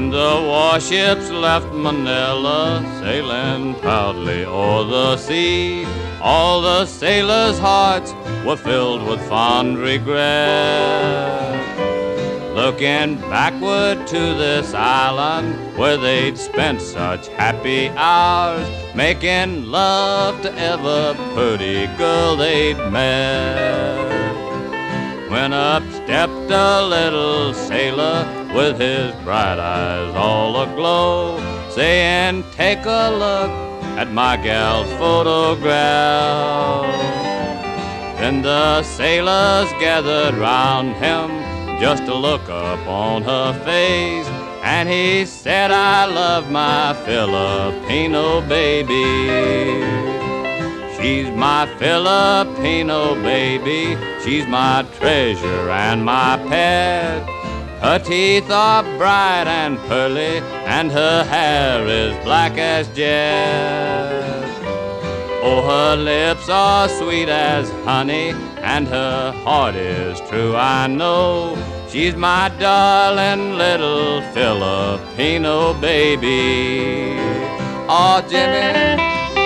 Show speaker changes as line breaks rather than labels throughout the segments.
When the warships left Manila, sailing proudly o'er the sea, all the sailors' hearts were filled with fond regret, looking backward to this island where they'd spent such happy hours, making love to every pretty girl they'd met. When up stepped a little sailor with his bright eyes all aglow, saying, "Take a look at my gal's photograph." Then the sailors gathered round him just to look upon her face, and he said, "I love my Filipino baby. She's my Filipino baby, she's my treasure and my pet. Her teeth are bright and pearly, and her hair is black as jet. Oh, her lips are sweet as honey, and her heart is true, I know. She's my darling little Filipino baby." Oh, Jimmy.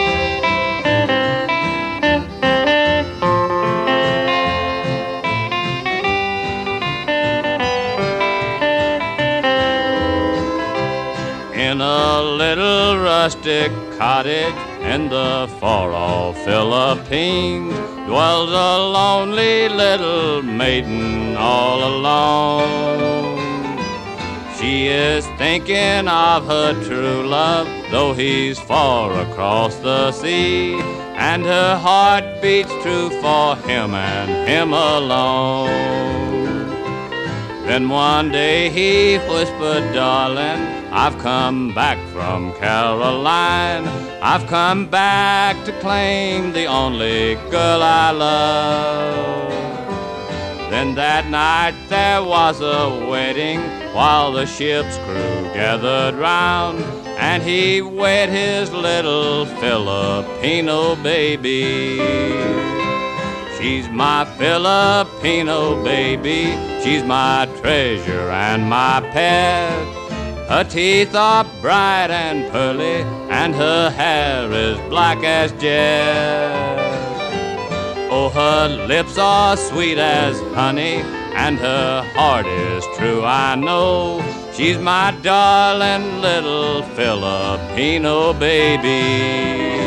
In a little rustic cottage in the far-off Philippines dwells a lonely little maiden all alone. She is thinking of her true love, though he's far across the sea, and her heart beats true for him and him alone. Then one day he whispered, "Darling, I've come back from Caroline. I've come back to claim the only girl I love." Then that night there was a wedding while the ship's crew gathered round, and he wed his little Filipino baby. She's my Filipino baby, she's my treasure and my pet. Her teeth are bright and pearly, and her hair is black as jet. Oh, her lips are sweet as honey, and her heart is true, I know. She's my darling little Filipino baby.